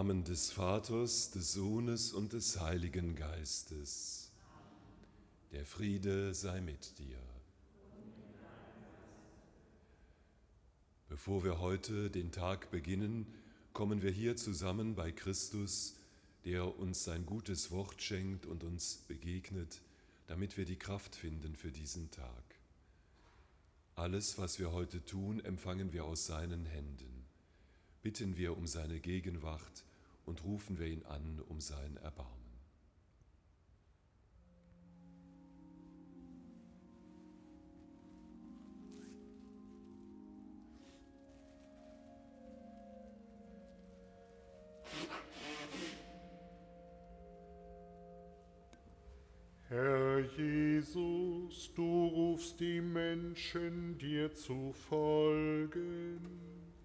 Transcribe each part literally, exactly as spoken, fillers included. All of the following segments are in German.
Namen des Vaters, des Sohnes und des Heiligen Geistes. Der Friede sei mit dir. Bevor wir heute den Tag beginnen, kommen wir hier zusammen bei Christus, der uns sein gutes Wort schenkt und uns begegnet, damit wir die Kraft finden für diesen Tag. Alles, was wir heute tun, empfangen wir aus seinen Händen. Bitten wir um seine Gegenwart und rufen wir ihn an um sein Erbarmen. Herr Jesus, du rufst die Menschen, dir zu folgen.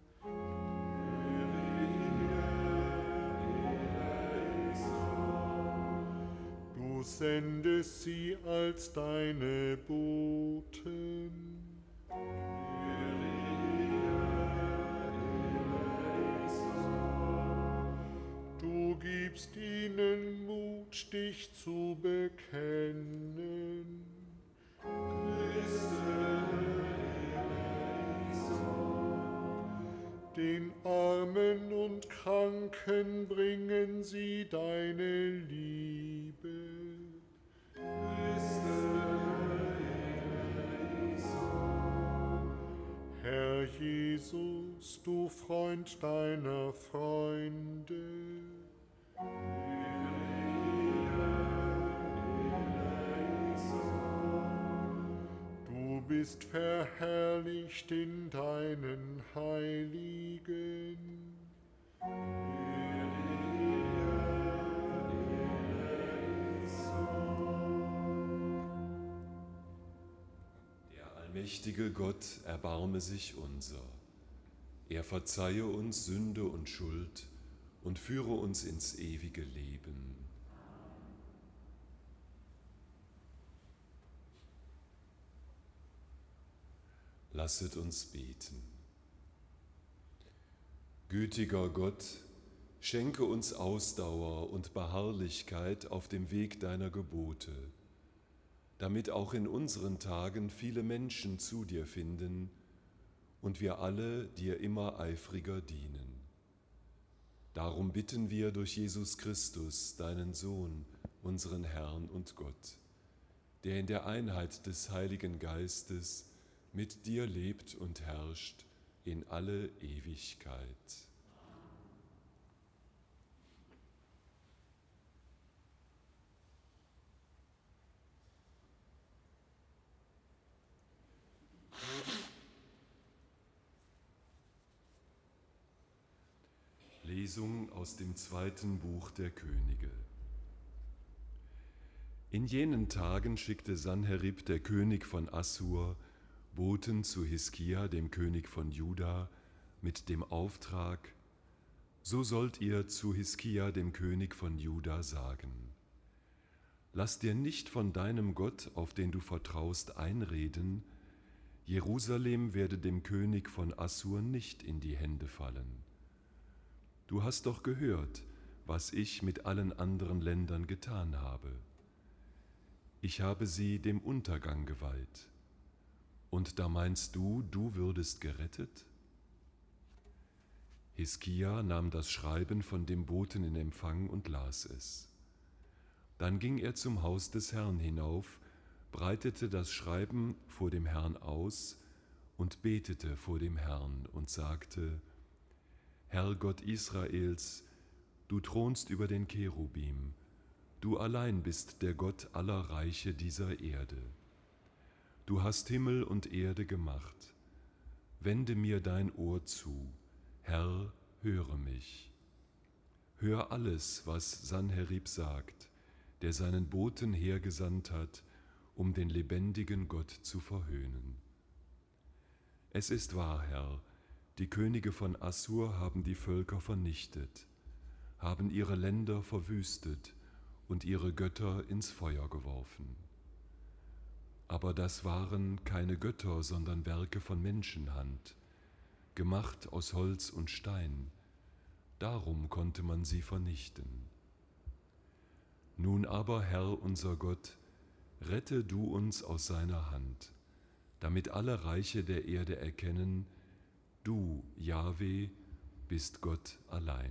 Du sendest sie als deine Boten. Du gibst ihnen Mut, dich zu bekennen. Den Armen und Kranken bringen sie deine Liebe. Herr Jesus, du Freund deiner Freunde. Du bist verherrlicht in deinen Heiligen. Der allmächtige Gott erbarme sich unser. Er verzeihe uns Sünde und Schuld und führe uns ins ewige Leben. Lasset uns beten. Gütiger Gott, schenke uns Ausdauer und Beharrlichkeit auf dem Weg deiner Gebote, damit auch in unseren Tagen viele Menschen zu dir finden und wir alle dir immer eifriger dienen. Darum bitten wir durch Jesus Christus, deinen Sohn, unseren Herrn und Gott, der in der Einheit des Heiligen Geistes mit dir lebt und herrscht in alle Ewigkeit. Lesung aus dem zweiten Buch der Könige. In jenen Tagen schickte Sanherib, der König von Assur, Boten zu Hiskia, dem König von Juda, mit dem Auftrag: So sollt ihr zu Hiskia, dem König von Juda, sagen: Lass dir nicht von deinem Gott, auf den du vertraust, einreden, Jerusalem werde dem König von Assur nicht in die Hände fallen. Du hast doch gehört, was ich mit allen anderen Ländern getan habe. Ich habe sie dem Untergang geweiht. Und da meinst du, du würdest gerettet? Hiskia nahm das Schreiben von dem Boten in Empfang und las es. Dann ging er zum Haus des Herrn hinauf, breitete das Schreiben vor dem Herrn aus und betete vor dem Herrn und sagte: Herr Gott Israels, du thronst über den Cherubim, du allein bist der Gott aller Reiche dieser Erde. Du hast Himmel und Erde gemacht. Wende mir dein Ohr zu, Herr, höre mich. Hör alles, was Sanherib sagt, der seinen Boten hergesandt hat, um den lebendigen Gott zu verhöhnen. Es ist wahr, Herr, die Könige von Assur haben die Völker vernichtet, haben ihre Länder verwüstet und ihre Götter ins Feuer geworfen. Aber das waren keine Götter, sondern Werke von Menschenhand, gemacht aus Holz und Stein, darum konnte man sie vernichten. Nun aber, Herr unser Gott, rette du uns aus seiner Hand, damit alle Reiche der Erde erkennen, du, Jahwe, bist Gott allein.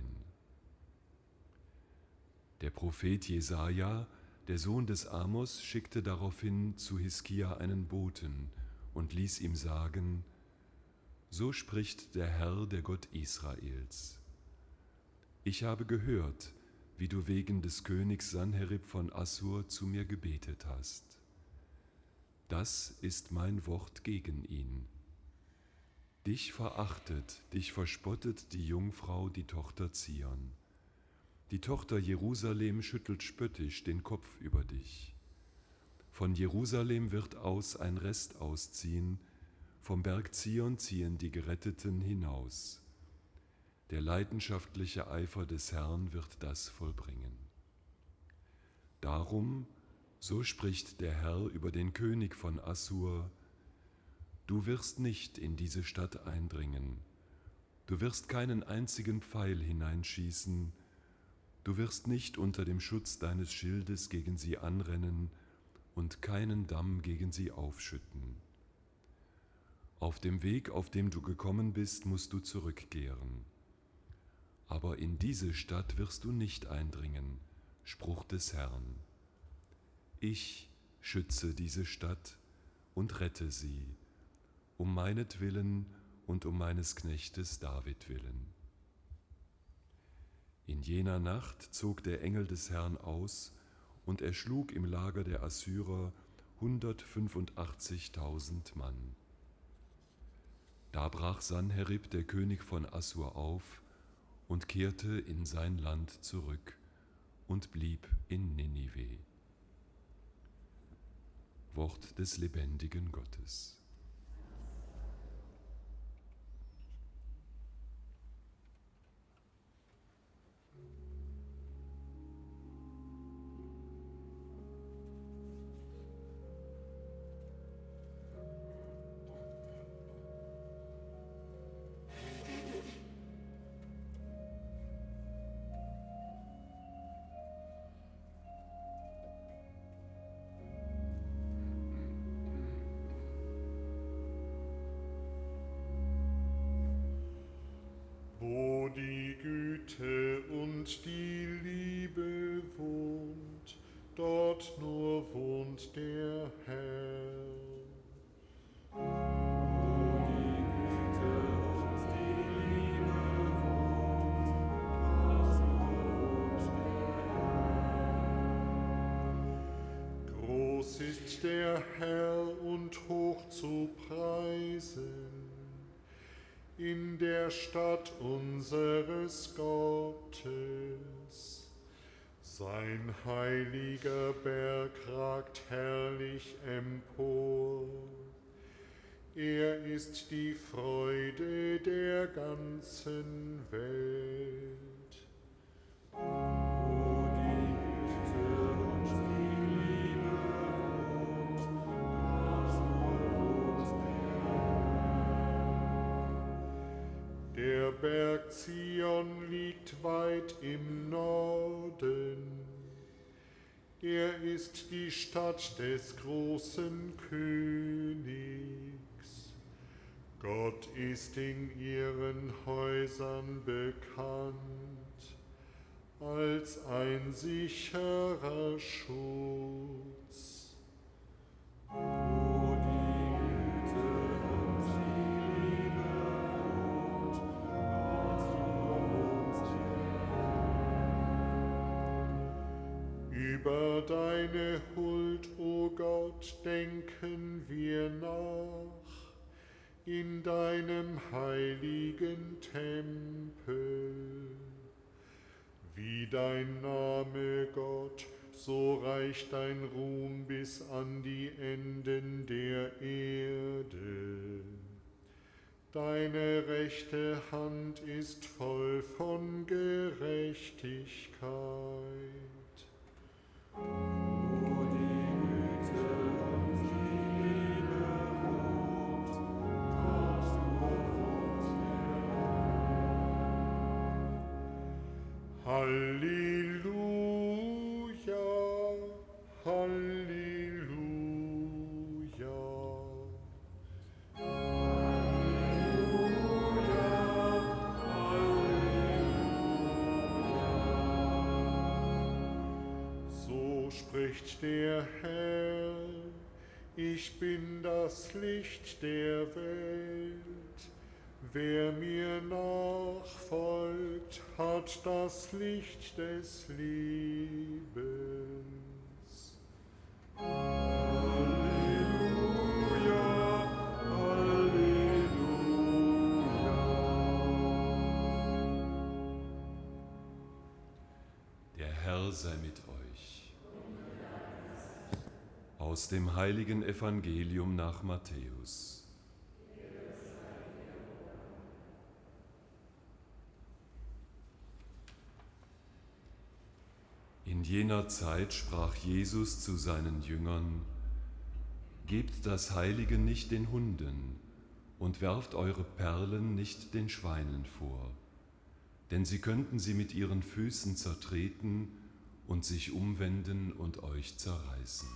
Der Prophet Jesaja, der Sohn des Amos, schickte daraufhin zu Hiskia einen Boten und ließ ihm sagen: So spricht der Herr, der Gott Israels: Ich habe gehört, wie du wegen des Königs Sanherib von Assur zu mir gebetet hast. Das ist mein Wort gegen ihn. Dich verachtet, dich verspottet die Jungfrau, die Tochter Zion. Die Tochter Jerusalem schüttelt spöttisch den Kopf über dich. Von Jerusalem wird aus ein Rest ausziehen, vom Berg Zion ziehen die Geretteten hinaus. Der leidenschaftliche Eifer des Herrn wird das vollbringen. Darum, so spricht der Herr über den König von Assur: Du wirst nicht in diese Stadt eindringen, du wirst keinen einzigen Pfeil hineinschießen, du wirst nicht unter dem Schutz deines Schildes gegen sie anrennen und keinen Damm gegen sie aufschütten. Auf dem Weg, auf dem du gekommen bist, musst du zurückkehren. Aber in diese Stadt wirst du nicht eindringen, Spruch des Herrn. Ich schütze diese Stadt und rette sie, um meinetwillen und um meines Knechtes David willen. In jener Nacht zog der Engel des Herrn aus und erschlug im Lager der Assyrer hundertfünfundachtzigtausend Mann. Da brach Sanherib, der König von Assur, auf und kehrte in sein Land zurück und blieb in Ninive. Wort des lebendigen Gottes. Wo die Güte und die Liebe wohnt, dort nur wohnt der Herr. Wo die Güte und die Liebe wohnt, dort nur wohnt der Herr. Groß ist der Herr und hoch zu preisen in der Stadt unseres Gottes. Sein heiliger Berg ragt herrlich empor. Er ist die Freude der ganzen Welt. Wo die Güte und die Liebe wohnt, dort nur wohnt der Herr. Der Berg Zion liegt weit im Norden. Er ist die Stadt des großen Königs. Gott ist in ihren Häusern bekannt als ein sicherer Schutz. Wo die Güte und die Liebe wohnt, dort nur wohnt der Herr. Über deine Huld, o Gott, denken wir nach in deinem heiligen Tempel. Wie dein Name, Gott, so reicht dein Ruhm bis an die Enden der Erde. Deine rechte Hand ist voll von Gerechtigkeit. Wo die Güte und die Liebe wohnt, dort nur wohnt der Herr. spricht der Herr, ich bin das Licht der Welt. Wer mir nachfolgt, hat das Licht des Lebens. Halleluja, Halleluja. Der Herr sei mit euch. Aus dem heiligen Evangelium nach Matthäus. In jener Zeit sprach Jesus zu seinen Jüngern: Gebt das Heilige nicht den Hunden und werft eure Perlen nicht den Schweinen vor, denn sie könnten sie mit ihren Füßen zertreten und sich umwenden und euch zerreißen.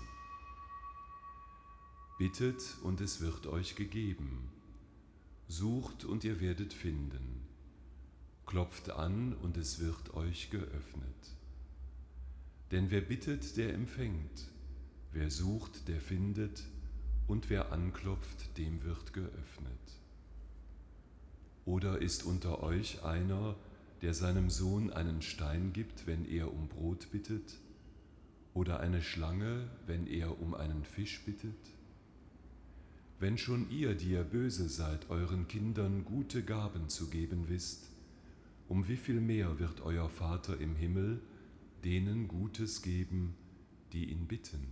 Bittet und es wird euch gegeben, sucht und ihr werdet finden, klopft an und es wird euch geöffnet. Denn wer bittet, der empfängt, wer sucht, der findet, und wer anklopft, dem wird geöffnet. Oder ist unter euch einer, der seinem Sohn einen Stein gibt, wenn er um Brot bittet, oder eine Schlange, wenn er um einen Fisch bittet? Wenn schon ihr, die ihr böse seid, euren Kindern gute Gaben zu geben wisst, um wie viel mehr wird euer Vater im Himmel denen Gutes geben, die ihn bitten?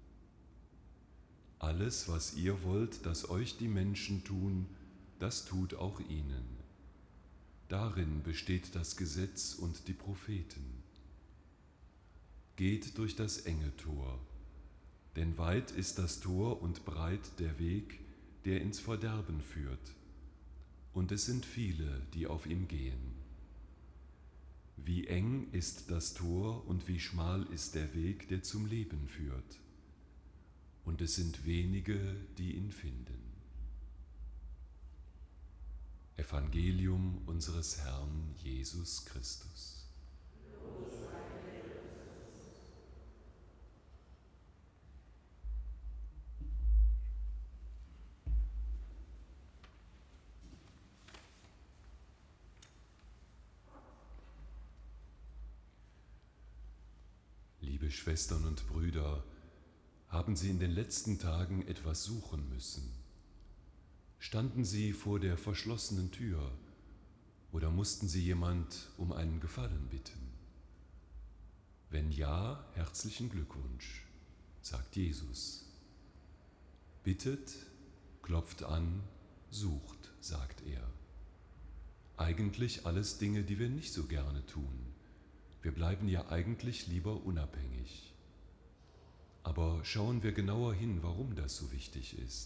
Alles, was ihr wollt, dass euch die Menschen tun, das tut auch ihnen. Darin besteht das Gesetz und die Propheten. Geht durch das enge Tor, denn weit ist das Tor und breit der Weg, der ins Verderben führt, und es sind viele, die auf ihm gehen. Wie eng ist das Tor und wie schmal ist der Weg, der zum Leben führt, und es sind wenige, die ihn finden. Evangelium unseres Herrn Jesus Christus. Liebe Schwestern und Brüder, haben Sie in den letzten Tagen etwas suchen müssen? Standen Sie vor der verschlossenen Tür oder mussten Sie jemand um einen Gefallen bitten? Wenn ja, herzlichen Glückwunsch, sagt Jesus. Bittet, klopft an, sucht, sagt er. Eigentlich alles Dinge, die wir nicht so gerne tun. Wir bleiben ja eigentlich lieber unabhängig. Aber schauen wir genauer hin, warum das so wichtig ist.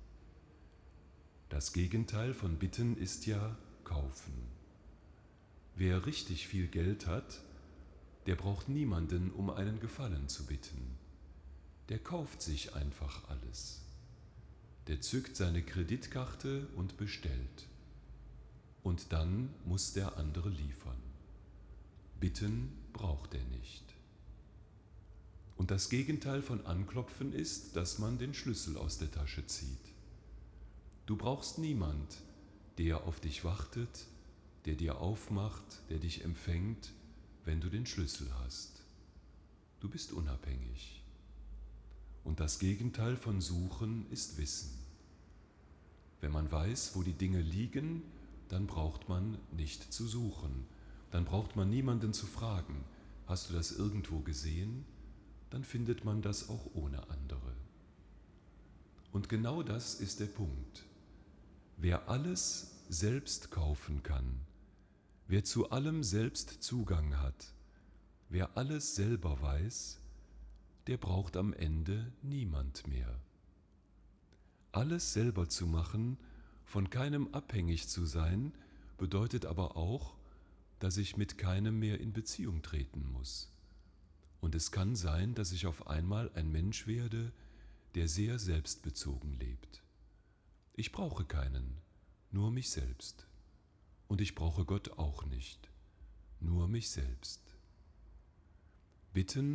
Das Gegenteil von Bitten ist ja Kaufen. Wer richtig viel Geld hat, der braucht niemanden, um einen Gefallen zu bitten. Der kauft sich einfach alles. Der zückt seine Kreditkarte und bestellt. Und dann muss der andere liefern. Bitten braucht er nicht. Und das Gegenteil von Anklopfen ist, dass man den Schlüssel aus der Tasche zieht. Du brauchst niemand, der auf dich wartet, der dir aufmacht, der dich empfängt, wenn du den Schlüssel hast. Du bist unabhängig. Und das Gegenteil von Suchen ist Wissen. Wenn man weiß, wo die Dinge liegen, dann braucht man nicht zu suchen. Dann braucht man niemanden zu fragen, hast du das irgendwo gesehen? Dann findet man das auch ohne andere. Und genau das ist der Punkt. Wer alles selbst kaufen kann, wer zu allem selbst Zugang hat, wer alles selber weiß, der braucht am Ende niemand mehr. Alles selber zu machen, von keinem abhängig zu sein, bedeutet aber auch, dass ich mit keinem mehr in Beziehung treten muss. Und es kann sein, dass ich auf einmal ein Mensch werde, der sehr selbstbezogen lebt. Ich brauche keinen, nur mich selbst. Und ich brauche Gott auch nicht, nur mich selbst. Bitten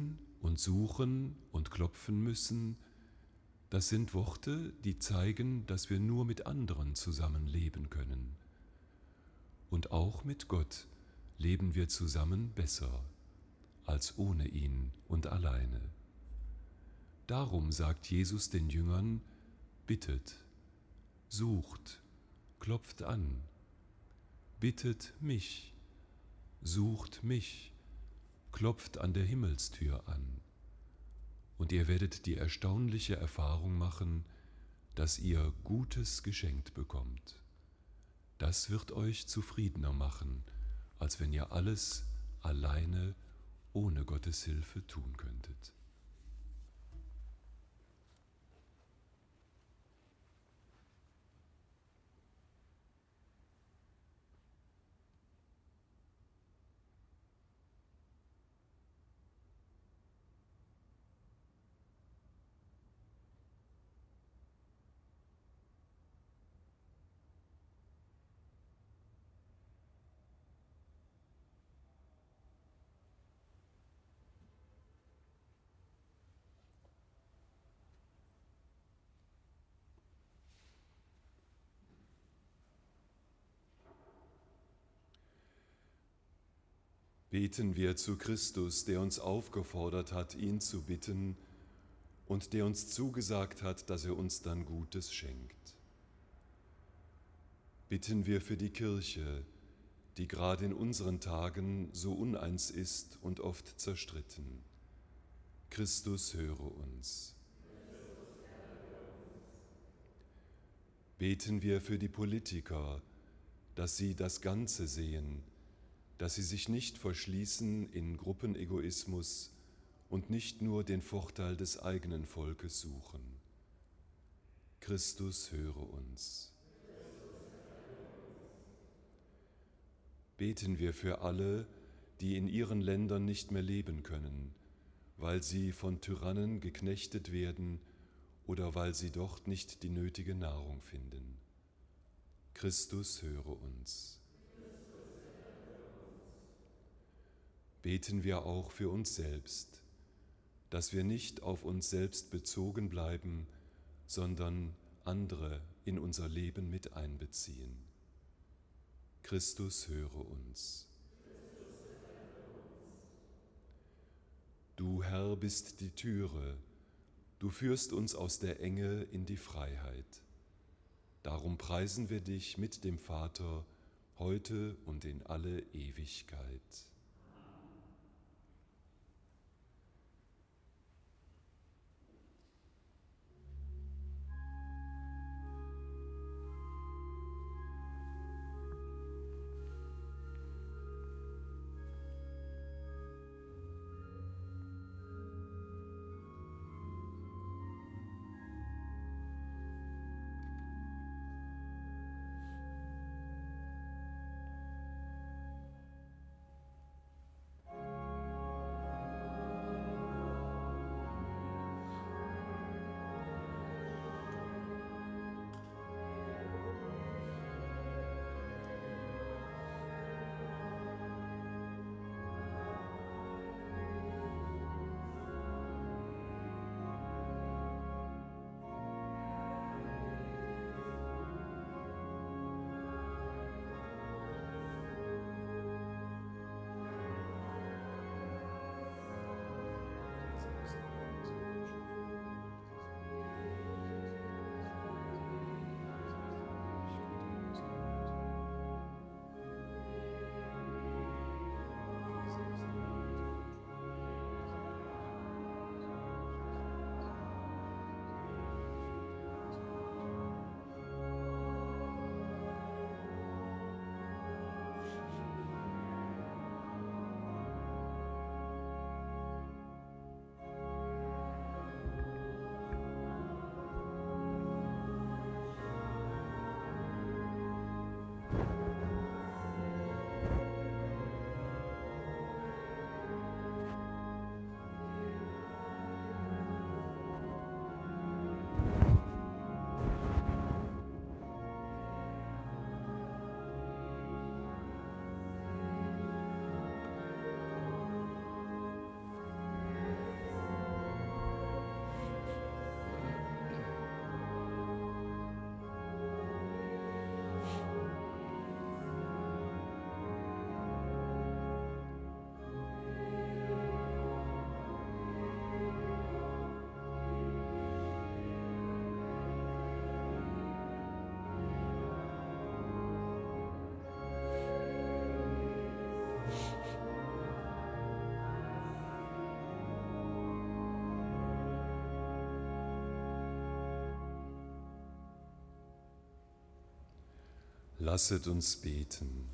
und suchen und klopfen müssen, das sind Worte, die zeigen, dass wir nur mit anderen zusammen leben können. Und auch mit Gott leben wir zusammen besser als ohne ihn und alleine. Darum sagt Jesus den Jüngern, bittet, sucht, klopft an, bittet mich, sucht mich, klopft an der Himmelstür an. Und ihr werdet die erstaunliche Erfahrung machen, dass ihr Gutes geschenkt bekommt. Das wird euch zufriedener machen, als wenn ihr alles alleine ohne Gottes Hilfe tun könntet. Beten wir zu Christus, der uns aufgefordert hat, ihn zu bitten und der uns zugesagt hat, dass er uns dann Gutes schenkt. Bitten wir für die Kirche, die gerade in unseren Tagen so uneins ist und oft zerstritten. Christus, höre uns. Beten wir für die Politiker, dass sie das Ganze sehen, dass sie sich nicht verschließen in Gruppenegoismus und nicht nur den Vorteil des eigenen Volkes suchen. Christus, höre uns. Beten wir für alle, die in ihren Ländern nicht mehr leben können, weil sie von Tyrannen geknechtet werden oder weil sie dort nicht die nötige Nahrung finden. Christus, höre uns. Beten wir auch für uns selbst, dass wir nicht auf uns selbst bezogen bleiben, sondern andere in unser Leben mit einbeziehen. Christus, höre uns. Du, Herr, bist die Türe, du führst uns aus der Enge in die Freiheit. Darum preisen wir dich mit dem Vater, heute und in alle Ewigkeit. Lasset uns beten.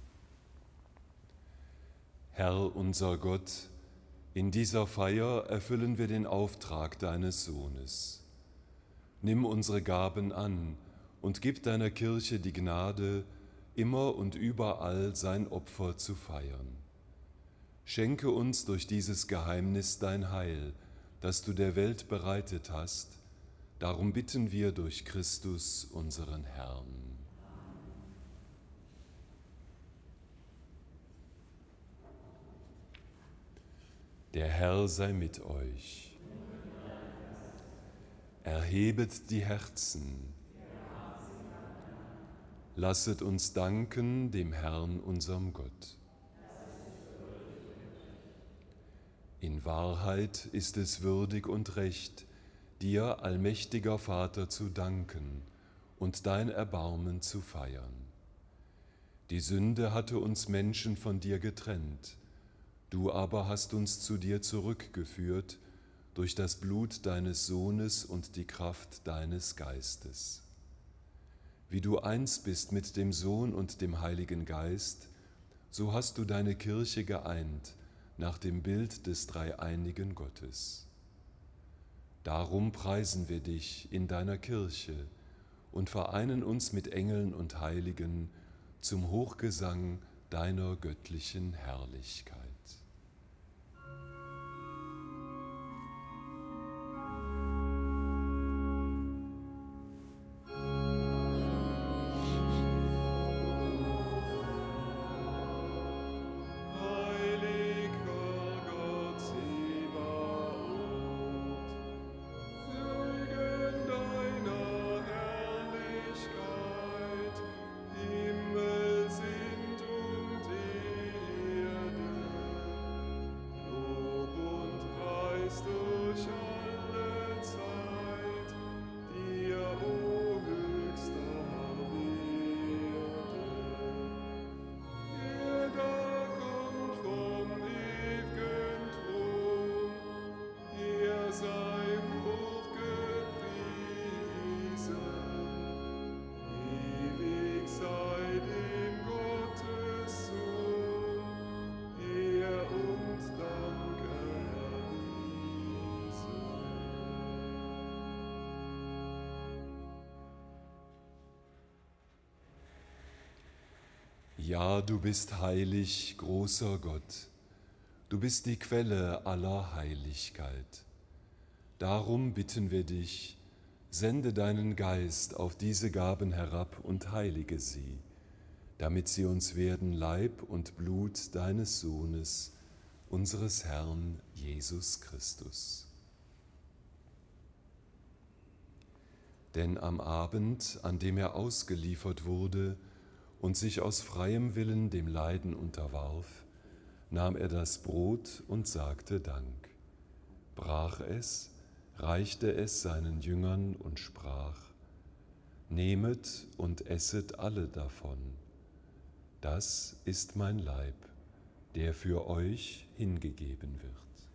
Herr unser Gott, in dieser Feier erfüllen wir den Auftrag deines Sohnes. Nimm unsere Gaben an und gib deiner Kirche die Gnade, immer und überall sein Opfer zu feiern. Schenke uns durch dieses Geheimnis dein Heil, das du der Welt bereitet hast. Darum bitten wir durch Christus, unseren Herrn. Der Herr sei mit euch. Erhebet die Herzen. Lasset uns danken dem Herrn, unserem Gott. In Wahrheit ist es würdig und recht, dir, allmächtiger Vater, zu danken und dein Erbarmen zu feiern. Die Sünde hatte uns Menschen von dir getrennt, du aber hast uns zu dir zurückgeführt durch das Blut deines Sohnes und die Kraft deines Geistes. Wie du eins bist mit dem Sohn und dem Heiligen Geist, so hast du deine Kirche geeint nach dem Bild des dreieinigen Gottes. Darum preisen wir dich in deiner Kirche und vereinen uns mit Engeln und Heiligen zum Hochgesang deiner göttlichen Herrlichkeit. Ja, du bist heilig, großer Gott. Du bist die Quelle aller Heiligkeit. Darum bitten wir dich, sende deinen Geist auf diese Gaben herab und heilige sie, damit sie uns werden Leib und Blut deines Sohnes, unseres Herrn Jesus Christus. Denn am Abend, an dem er ausgeliefert wurde und sich aus freiem Willen dem Leiden unterwarf, nahm er das Brot und sagte Dank, brach es, reichte es seinen Jüngern und sprach, nehmet und esset alle davon. Das ist mein Leib, der für euch hingegeben wird.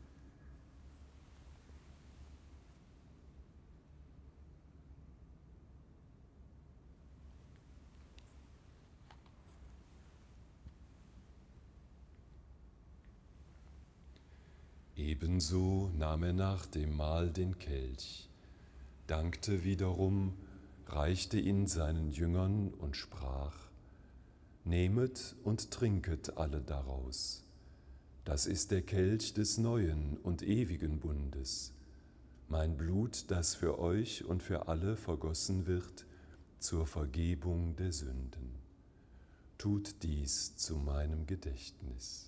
Ebenso nahm er nach dem Mahl den Kelch, dankte wiederum, reichte ihn seinen Jüngern und sprach, nehmet und trinket alle daraus. Das ist der Kelch des neuen und ewigen Bundes, mein Blut, das für euch und für alle vergossen wird zur Vergebung der Sünden. Tut dies zu meinem Gedächtnis.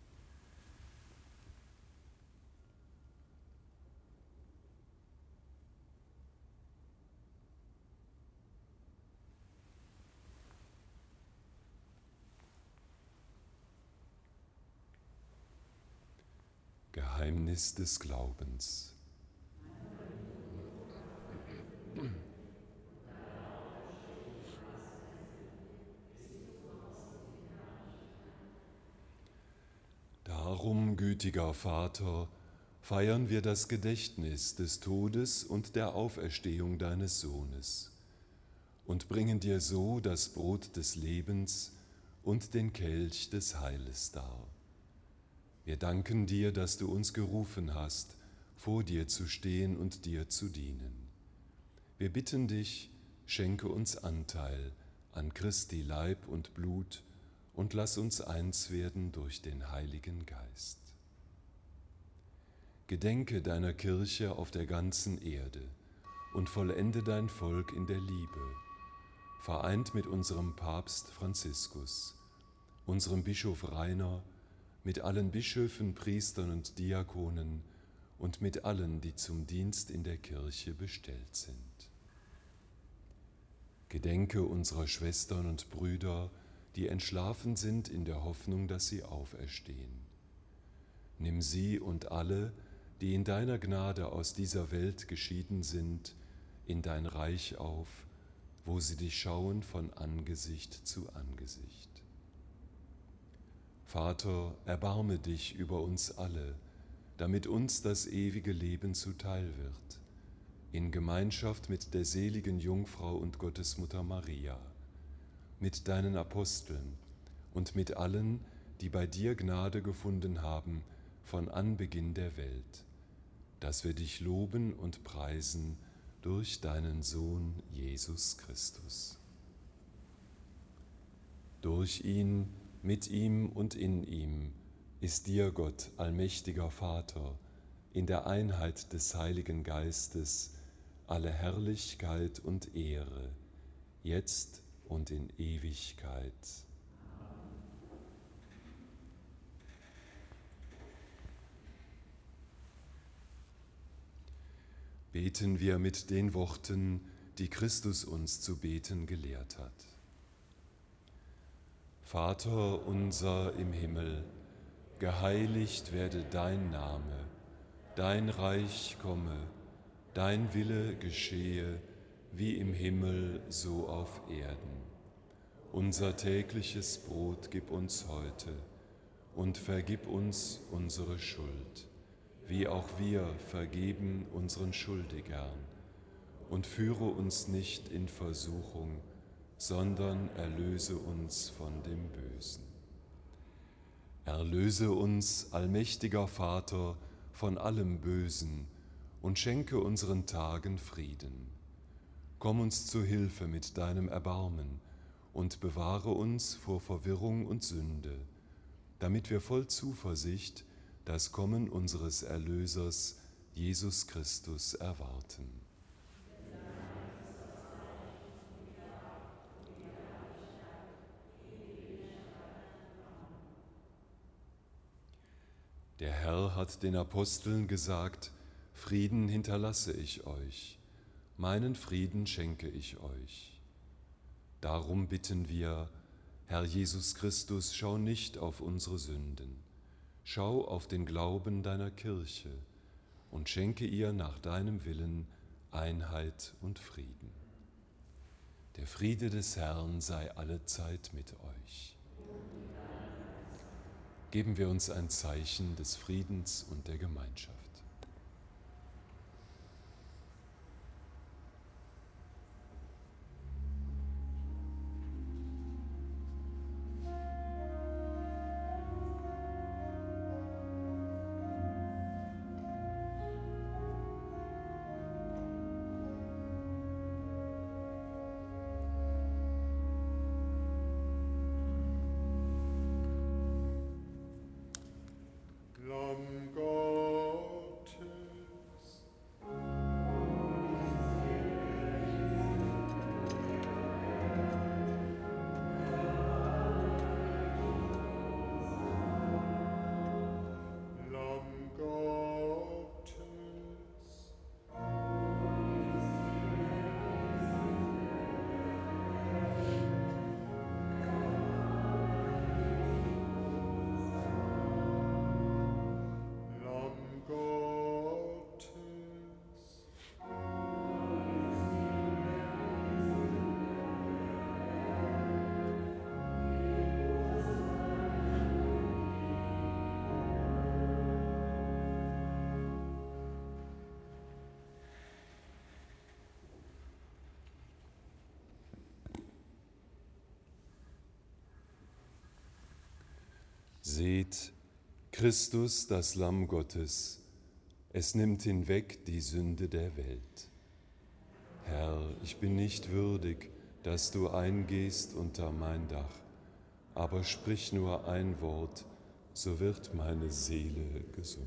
Geheimnis des Glaubens. Darum, gütiger Vater, feiern wir das Gedächtnis des Todes und der Auferstehung deines Sohnes und bringen dir so das Brot des Lebens und den Kelch des Heiles dar. Wir danken dir, dass du uns gerufen hast, vor dir zu stehen und dir zu dienen. Wir bitten dich, schenke uns Anteil an Christi Leib und Blut und lass uns eins werden durch den Heiligen Geist. Gedenke deiner Kirche auf der ganzen Erde und vollende dein Volk in der Liebe, vereint mit unserem Papst Franziskus, unserem Bischof Rainer, mit allen Bischöfen, Priestern und Diakonen und mit allen, die zum Dienst in der Kirche bestellt sind. Gedenke unserer Schwestern und Brüder, die entschlafen sind in der Hoffnung, dass sie auferstehen. Nimm sie und alle, die in deiner Gnade aus dieser Welt geschieden sind, in dein Reich auf, wo sie dich schauen von Angesicht zu Angesicht. Vater, erbarme dich über uns alle, damit uns das ewige Leben zuteil wird, in Gemeinschaft mit der seligen Jungfrau und Gottesmutter Maria, mit deinen Aposteln und mit allen, die bei dir Gnade gefunden haben von Anbeginn der Welt, dass wir dich loben und preisen durch deinen Sohn Jesus Christus. Durch ihn, mit ihm und in ihm ist dir, Gott, allmächtiger Vater, in der Einheit des Heiligen Geistes alle Herrlichkeit und Ehre, jetzt und in Ewigkeit. Beten wir mit den Worten, die Christus uns zu beten gelehrt hat. Vater unser im Himmel, geheiligt werde dein Name, dein Reich komme, dein Wille geschehe, wie im Himmel so auf Erden. Unser tägliches Brot gib uns heute und vergib uns unsere Schuld, wie auch wir vergeben unseren Schuldigern. Und führe uns nicht in Versuchung, sondern erlöse uns von dem Bösen. Erlöse uns, allmächtiger Vater, von allem Bösen und schenke unseren Tagen Frieden. Komm uns zu Hilfe mit deinem Erbarmen und bewahre uns vor Verwirrung und Sünde, damit wir voll Zuversicht das Kommen unseres Erlösers, Jesus Christus, erwarten. Der Herr hat den Aposteln gesagt, Frieden hinterlasse ich euch, meinen Frieden schenke ich euch. Darum bitten wir, Herr Jesus Christus, schau nicht auf unsere Sünden, schau auf den Glauben deiner Kirche und schenke ihr nach deinem Willen Einheit und Frieden. Der Friede des Herrn sei allezeit mit euch. Geben wir uns ein Zeichen des Friedens und der Gemeinschaft. Lamm Gottes, Seht, Christus, das Lamm Gottes, es nimmt hinweg die Sünde der Welt. Herr, ich bin nicht würdig, dass du eingehst unter mein Dach, aber sprich nur ein Wort, so wird meine Seele gesund.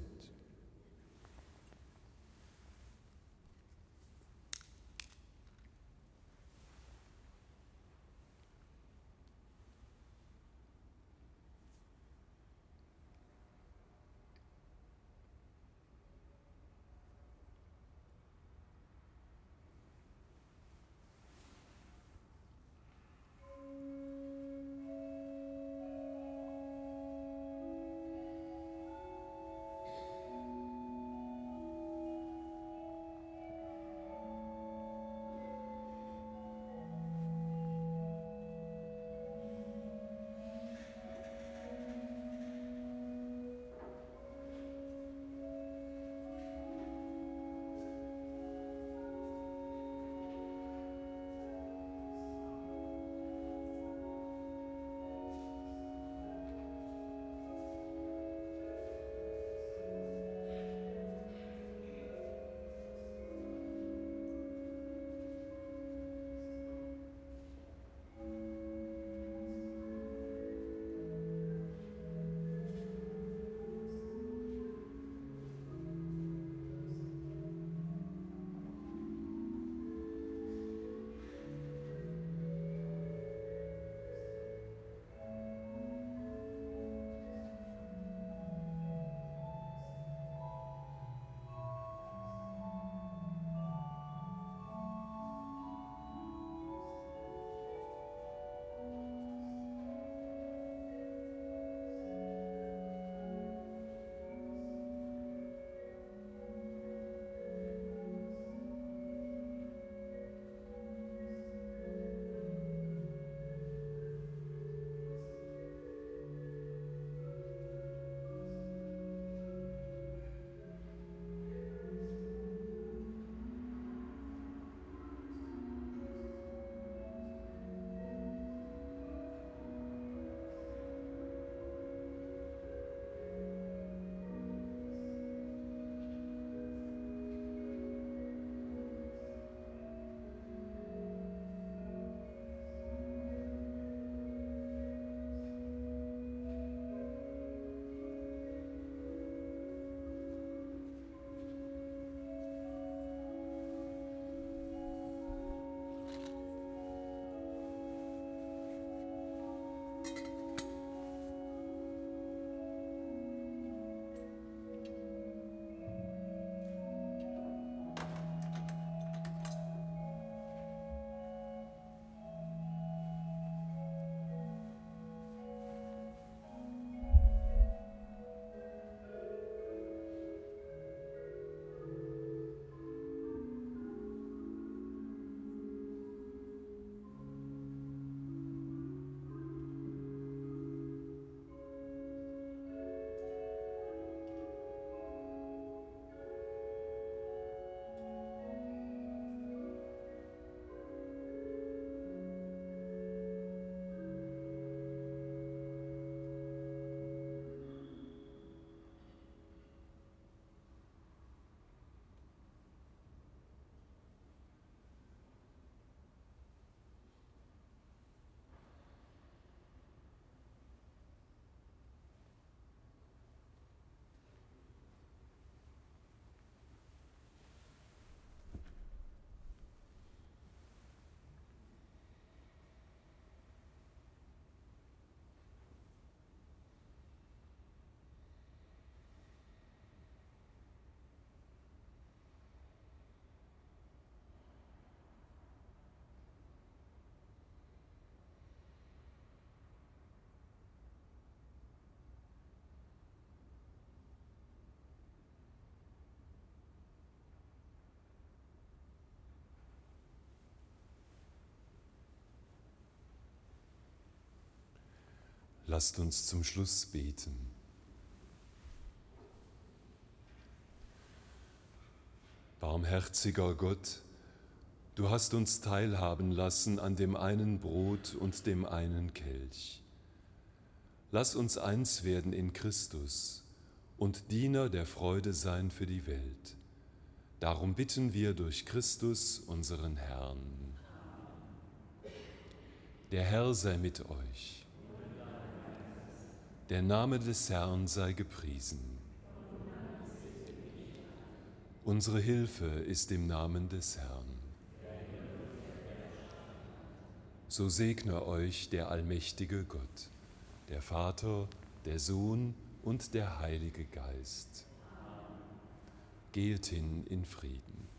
Lasst uns zum Schluss beten. Barmherziger Gott, du hast uns teilhaben lassen an dem einen Brot und dem einen Kelch. Lass uns eins werden in Christus und Diener der Freude sein für die Welt. Darum bitten wir durch Christus, unseren Herrn. Der Herr sei mit euch. Der Name des Herrn sei gepriesen. Unsere Hilfe ist im Namen des Herrn. So segne euch der allmächtige Gott, der Vater, der Sohn und der Heilige Geist. Geht hin in Frieden.